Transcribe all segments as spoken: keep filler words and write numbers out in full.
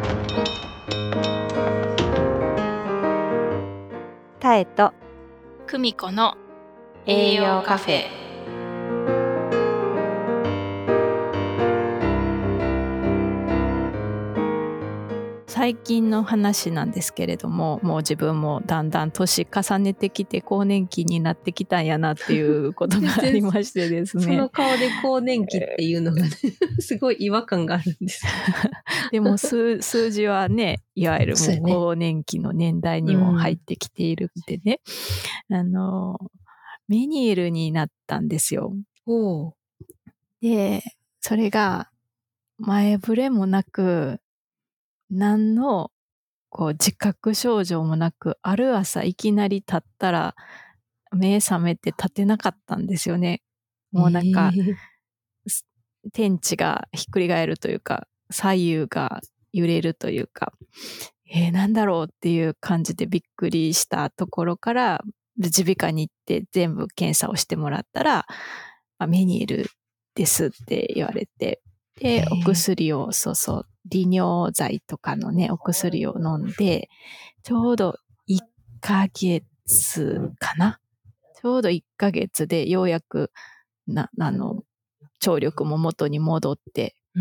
タエとクミコの栄養カフェ。最近の話なんですけれども、もう自分もだんだん年重ねてきて更年期になってきたんやなっていうことがありましてですねその顔で更年期っていうのがねすごい違和感があるんですでも 数, 数字はね、いわゆるもう更年期の年代にも入ってきているんでね、うん、あのメニエールになったんですよ。 おでそれが前触れもなく、何のこう自覚症状もなく、ある朝いきなり立ったら目覚めて立てなかったんですよね。もうなんか、えー、天地がひっくり返るというか、左右が揺れるというか、えー、なんだろうっていう感じでびっくりしたところから耳鼻科に行って全部検査をしてもらったら、まあ、メニエールですって言われて、でお薬をそうそう利尿剤とかのねお薬を飲んで、ちょうどいっかげつかな、ちょうどいっかげつでようやくなあの聴力も元に戻って、うん、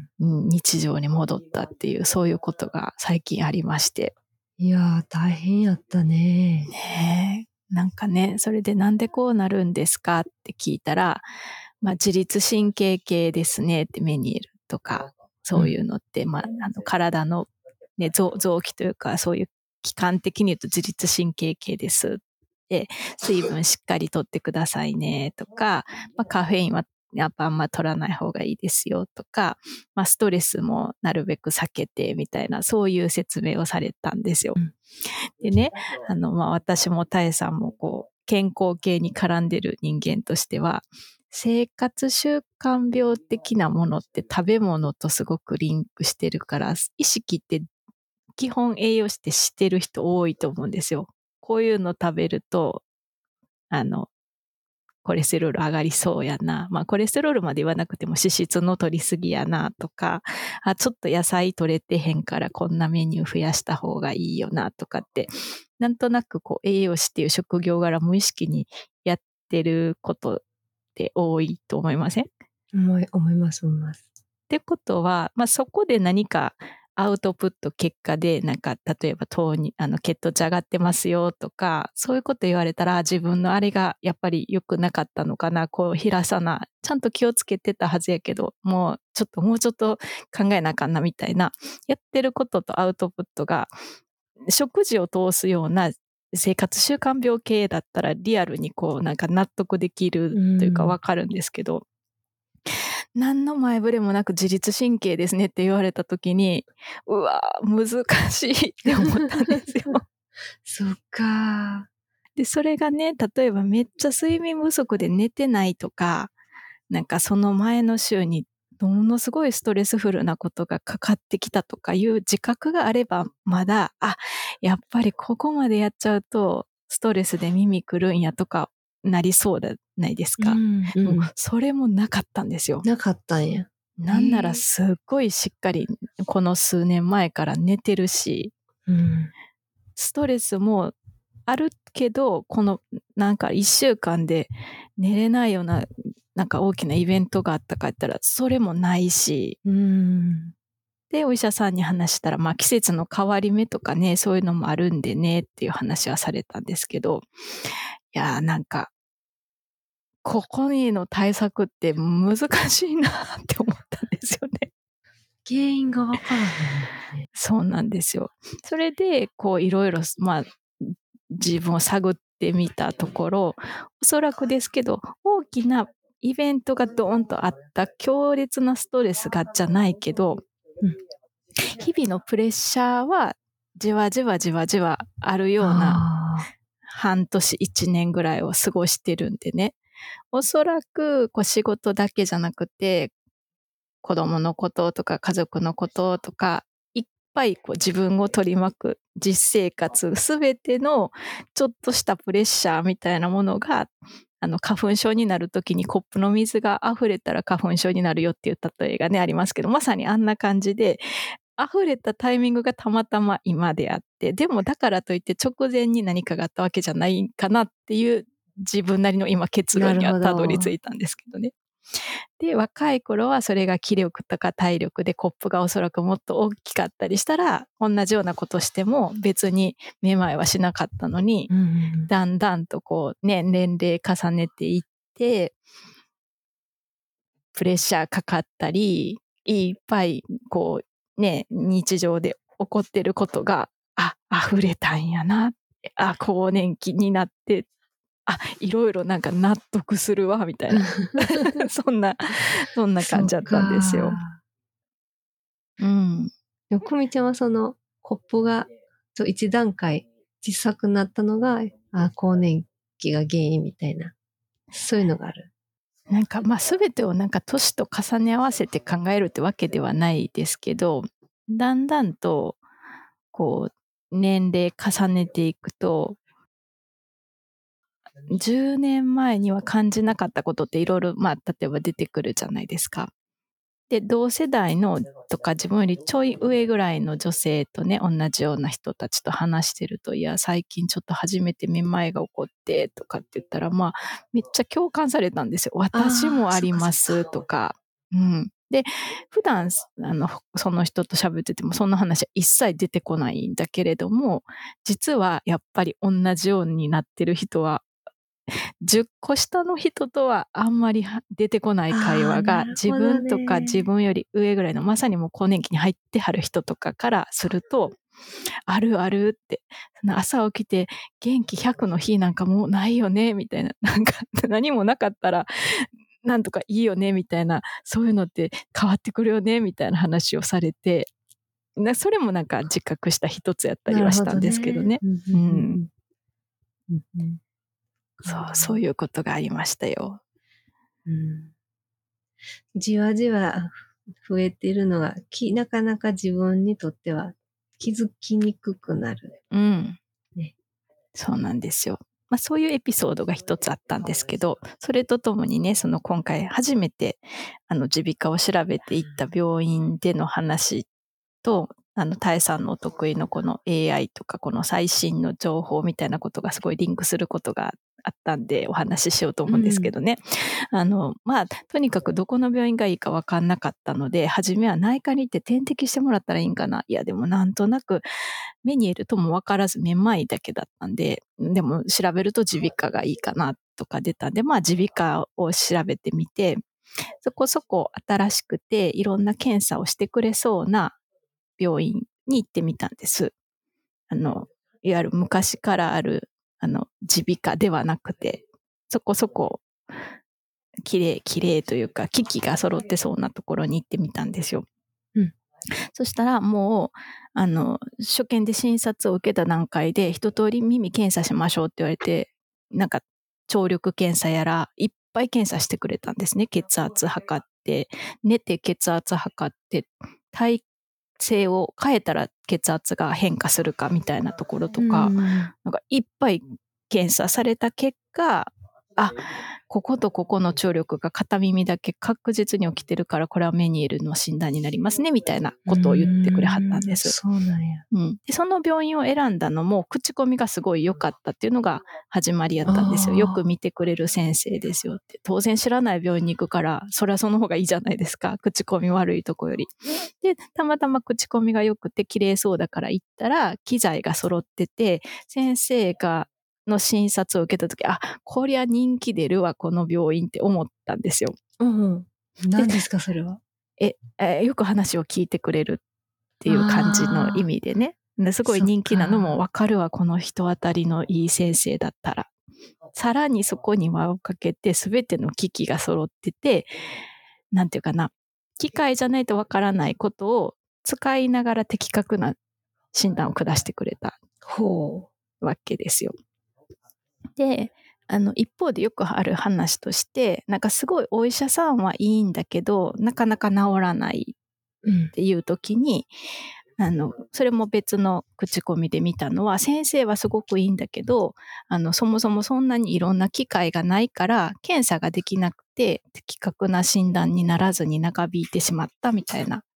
日常に戻ったっていう、そういうことが最近ありまして。 いやー大変やったね。 ねえ、なんかね、それでなんでこうなるんですかって聞いたら、まあ、自律神経系ですねって、メニエールとかそういうのって、うん、まあ、あの体の、ね、臓, 臓器というかそういう器官的に言うと自律神経系ですで、水分しっかりとってくださいねとか、まあ、カフェインはやっぱあんま取らない方がいいですよとか、まあ、ストレスもなるべく避けてみたいな、そういう説明をされたんですよ。でね、あの、まあ、私もタエさんもこう健康系に絡んでる人間としては、生活習慣病的なものって食べ物とすごくリンクしてるから、意識って基本栄養士って知ってる人多いと思うんですよ。こういうの食べるとあのコレステロール上がりそうやな、まあコレステロールまで言わなくても脂質の取りすぎやなとか、あ、ちょっと野菜取れてへんからこんなメニュー増やした方がいいよなとかって、なんとなくこう栄養士っていう職業柄無意識にやってることって多いと思いません？ 思い、思います思います。 ってことは、まあ、そこで何かアウトプット結果で、なんか例えば糖にあの血糖値上がってますよとか、そういうこと言われたら、自分のあれがやっぱり良くなかったのかな、こう平さな、ちゃんと気をつけてたはずやけど、もうちょっともうちょっと考えなあかんなみたいな、やってることとアウトプットが食事を通すような生活習慣病系だったらリアルにこうなんか納得できるというかわかるんですけど、何の前触れもなく自律神経ですねって言われた時に、うわ難しいって思ったんですよそっか。 でそれがね、例えばめっちゃ睡眠不足で寝てないとか、なんかその前の週にものすごいストレスフルなことがかかってきたとかいう自覚があれば、まだあやっぱりここまでやっちゃうとストレスで耳くるんやとかなりそうじゃないですか、うんうん、もうそれもなかったんですよ。 なかったんや。 なんならすっごいしっかりこの数年前から寝てるし、うん、ストレスもあるけど、このなんかいっしゅうかんで寝れないようななんか大きなイベントがあったか言ったらそれもないし、うん、でお医者さんに話したら、まあ季節の変わり目とかね、そういうのもあるんでねっていう話はされたんですけど、いやーなんかここにの対策って難しいなって思ったんですよね。 原因がわからへんね。 そうなんですよ。それでこういろいろまあ自分を探ってみたところ、おそらくですけど大きなイベントがドーンとあった強烈なストレスがじゃないけど、うん、日々のプレッシャーはじわじわじわじわあるような半年一年ぐらいを過ごしてるんでね、おそらくこう仕事だけじゃなくて子供のこととか家族のこととかいっぱいこう自分を取り巻く実生活すべてのちょっとしたプレッシャーみたいなものが、あの花粉症になるときにコップの水が溢れたら花粉症になるよっていう例えがねありますけど、まさにあんな感じで溢れたタイミングがたまたま今であって、でもだからといって直前に何かがあったわけじゃないかなっていう自分なりの今結論にはたどり着いたんですけどね。で、若い頃はそれが気力とか体力でコップがおそらくもっと大きかったりしたら、同じようなことしても別にめまいはしなかったのに、 うんうんだんだんとこうね、年齢重ねていって、プレッシャーかかったり、いっぱいこうね、日常で起こってることが、あ、溢れたんやな。あ、更年期になって、あ、いろいろなんか納得するわ、みたいな。そんな、そんな感じだったんですよ。 そっかうん。 でも、こみちゃんはその、コップが、そう、一段階小さくなったのが、あ、更年期が原因みたいな。そういうのがある。 なんかまあ全てをなんか年と重ね合わせて考えるってわけではないですけど、だんだんとこう年齢重ねていくと、じゅうねんまえには感じなかったことっていろいろまあ例えば出てくるじゃないですか。で、同世代のとか自分よりちょい上ぐらいの女性とね、同じような人たちと話してると、いや、最近ちょっと初めてめまいが起こってとかって言ったら、まあ、めっちゃ共感されたんですよ。私もありますとか。うん。で、普段、あの、その人と喋っててもそんな話は一切出てこないんだけれども、実はやっぱり同じようになってる人はじゅっこ下の人とはあんまり出てこない会話が、自分とか自分より上ぐらいのまさにもう更年期に入ってはる人とかからすると、あるあるって、朝起きて元気ひゃくの日なんかもうないよねみたいな、なんか何もなかったらなんとかいいよねみたいな、そういうのって変わってくるよねみたいな話をされて、それもなんか自覚した一つやったりはしたんですけどね。うん。そう、そういうことがありましたよ。 うん、じわじわ増えているのが、なかなか自分にとっては気づきにくくなる。 うん。 ね、 そうなんですよ。まあそういうエピソードが一つあったんですけど、それとともにね、その今回初めてあの耳鼻科を調べていった病院での話と、あの、タエさんのお得意のこの エーアイ とかこの最新の情報みたいなことがすごいリンクすることがあったんでお話ししようと思うんですけどね。うん、あの、まあ、とにかくどこの病院がいいかわかんなかったので、初めは内科に行って点滴してもらったらいいんかな。いや、でもなんとなくメニエルともわからずめまいだけだったんで、でも調べると耳鼻科がいいかなとか出たんで、まあ耳鼻科を調べてみて、そこそこ新しくていろんな検査をしてくれそうな病院に行ってみたんです。あの、いわゆる昔からある、あの、耳鼻科ではなくて、そこそこ、綺麗、綺麗というか、機器が揃ってそうなところに行ってみたんですよ。うん。そしたらもう、あの、初見で診察を受けた段階で、一通り耳検査しましょうって言われて、なんか、聴力検査やら、いっぱい検査してくれたんですね。血圧測って、寝て血圧測って、体性を変えたら血圧が変化するかみたいなところとか、なんかいっぱい検査された結果、あ、こことここの聴力が片耳だけ確実に起きてるから、これはメニエルの診断になりますね、みたいなことを言ってくれはったんです。 そうなんや。 うん。で、その病院を選んだのも、口コミがすごい良かったっていうのが始まりやったんですよ。よく見てくれる先生ですよって。当然知らない病院に行くから、それはその方がいいじゃないですか。口コミ悪いとこより。で、たまたま口コミが良くて綺麗そうだから行ったら、機材が揃ってて、先生が、の診察を受けたとき、あ、こりゃ人気出るわ、この病院って思ったんですよ。 うんうん。何ですか、それは。 え、え、よく話を聞いてくれるっていう感じの意味でね。ですごい人気なのもわかるわ、この人当たりのいい先生だったら。さらにそこに輪をかけて全ての機器が揃ってて、なんていうかな、機械じゃないとわからないことを使いながら的確な診断を下してくれたわけですよ。で、あの、一方でよくある話として、なんかすごいお医者さんはいいんだけど、なかなか治らないっていう時に、うん、あの、それも別の口コミで見たのは、先生はすごくいいんだけど、あの、そもそもそんなにいろんな機会がないから、検査ができなくて、的確な診断にならずに長引いてしまったみたいな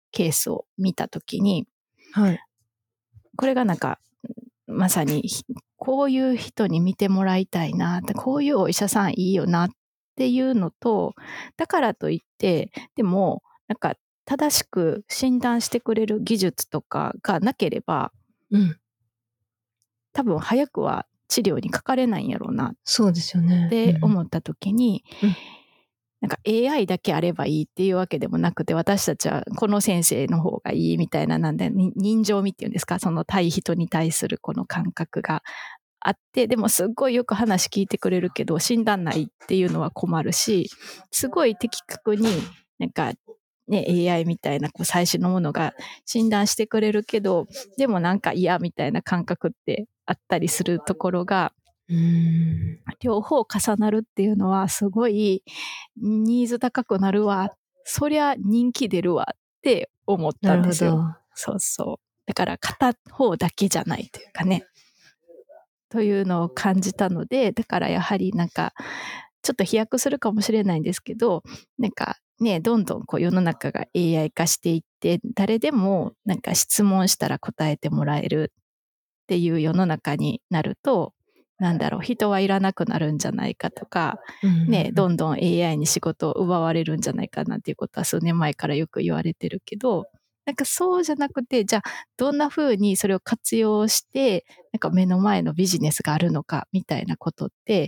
ケースを見たときに、 はい。 これがなんかまさにこういう人に見てもらいたいなって、こういうお医者さんいいよなっていうのと、だからといってでもなんか正しく診断してくれる技術とかがなければ、 うん、 多分早くは治療にかかれないんやろうなそうですよね。 って思った時に、 うんうん、 なんか エーアイ だけあればいいっていうわけでもなくて、私たちはこの先生の方がいいみたいな、なんで人情味っていうんですか、その対人に対するこの感覚があって、でもすっごいよく話聞いてくれるけど診断ないっていうのは困るし、すごい的確になんかね、エーアイ みたいなこう最新のものが診断してくれるけど、でもなんか嫌みたいな感覚ってあったりするところが、 うーん、 両方重なるっていうのはすごいニーズ高くなるわ。そりゃ人気出るわって思ったんですよ。 なるほど。 そうそう。だから片方だけじゃないというかね。というのを感じたので、だからやはりなんか、ちょっと飛躍するかもしれないんですけど、なんかね、どんどんこう世の中が エーアイ 化していって、誰でもなんか質問したら答えてもらえるっていう世の中になると、なんだろう、人はいらなくなるんじゃないかとか、ね、どんどん エーアイ に仕事を奪われるんじゃないかなんていうことは数年前からよく言われてるけど、なんかそうじゃなくて、じゃあどんな風にそれを活用して、なんか目の前のビジネスがあるのかみたいなことって、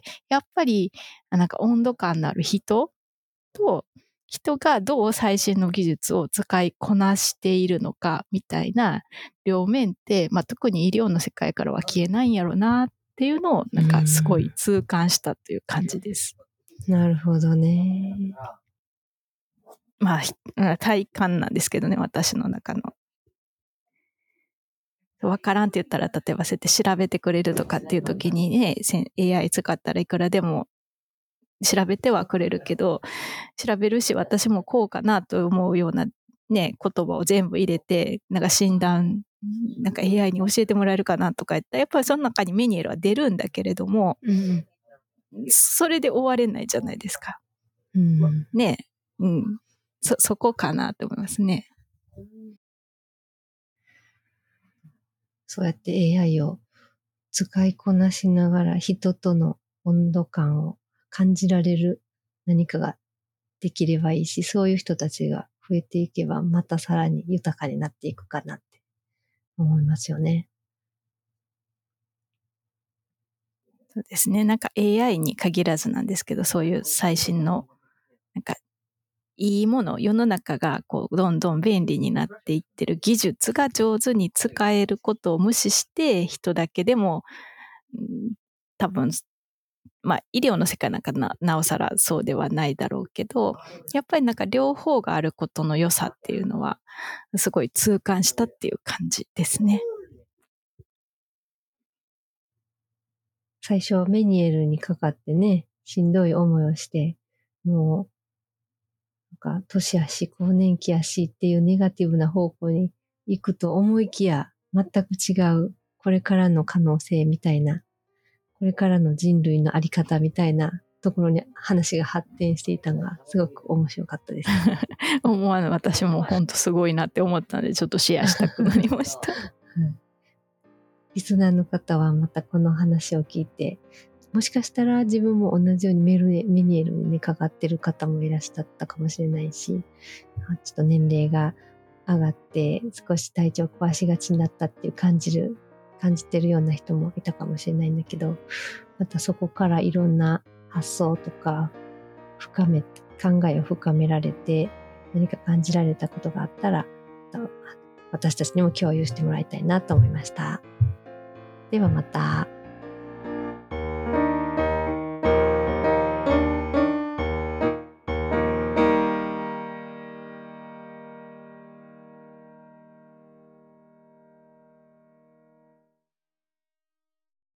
やっぱりなんか温度感のある人と、人がどう最新の技術を使いこなしているのかみたいな両面って、まあ、特に医療の世界からは消えないんやろうなっていうのをなんかすごい痛感したという感じです。 なるほどね。 まあ体感なんですけどね、私の中の。わからんって言ったら、例えばそうやって調べてくれるとかっていう時にね、エーアイ 使ったらいくらでも調べてはくれるけど、調べるし私もこうかなと思うようなね、言葉を全部入れて、なんか診断、なんか エーアイ に教えてもらえるかなとか言ったら、やっぱりその中にメニューは出るんだけれども、 うん、 それで終われないじゃないですか。 うん、 ね、うん。そ、そこかなと思いますね。 そうやって エーアイ を使いこなしながら人との温度感を感じられる何かができればいいし、そういう人たちが増えていけばまたさらに豊かになっていくかなって思いますよね。 そうですね。なんか エーアイ に限らずなんですけど、そういう最新の、なんかいいもの、世の中がこうどんどん便利になっていってる技術が上手に使えることを無視して人だけでも、うん、多分まあ医療の世界なんか な, なおさらそうではないだろうけど、やっぱりなんか両方があることの良さっていうのはすごい痛感したっていう感じですね。 最初メニエルにかかってね、しんどい思いをして、もうなんか年やし更年期やしっていうネガティブな方向に行くと思いきや全く違うこれからの可能性みたいな、これからの人類のあり方みたいなところに話が発展していたのがすごく面白かったです。 思わぬ私も本当すごいなって思ったのでちょっとシェアしたくなりました。 はい、リスナーの方はまたこの話を聞いて、もしかしたら自分も同じようにメルメニエルに、ね、かかってる方もいらっしゃったかもしれないし、ちょっと年齢が上がって少し体調壊しがちになったっていう感じる、感じてるような人もいたかもしれないんだけど、またそこからいろんな発想とか深め、考えを深められて何か感じられたことがあったら、私たちにも共有してもらいたいなと思いました。ではまた。